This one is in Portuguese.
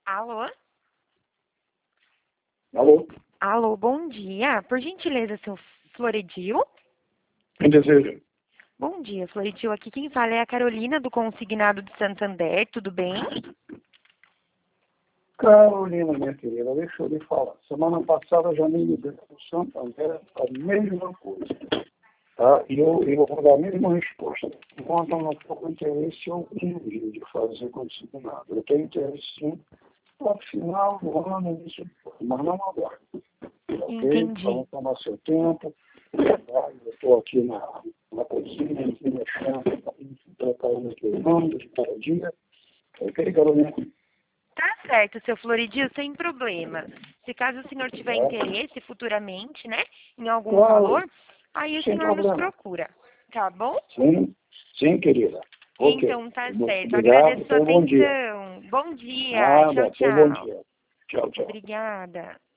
Alô? Alô? Alô, bom dia. Por gentileza, seu Floridil? Quem deseja? Bom dia, Floridil. Aqui quem fala é a Carolina do Consignado de Santander. Tudo bem? Carolina, minha querida, deixa eu lhe falar. Semana passada já me liguei para o Santander, a mesma coisa. Tá? E eu vou dar a mesma resposta. Enquanto eu não estou com interesse algum de fazer consignado. Eu tenho interesse sim para o final do ano, início do ano, mas não agora. Ok? Entendi. Então, tomar seu tempo. Tá? Eu estou aqui na cozinha, aqui mexendo, preparando aqui o nome de cada dia. Ok, Carolina? Tá certo, seu Floridil, sem problema. Se caso o senhor tiver interesse futuramente, né, em algum Claro, valor, aí o sem senhor nos problema. procura. Tá bom? Sim, querida. Ok. Então tá certo. Obrigado, Agradeço sua então bom dia. atenção. Bom dia. Nada, Tchau, foi bom tchau. dia. Tchau, tchau. Obrigada.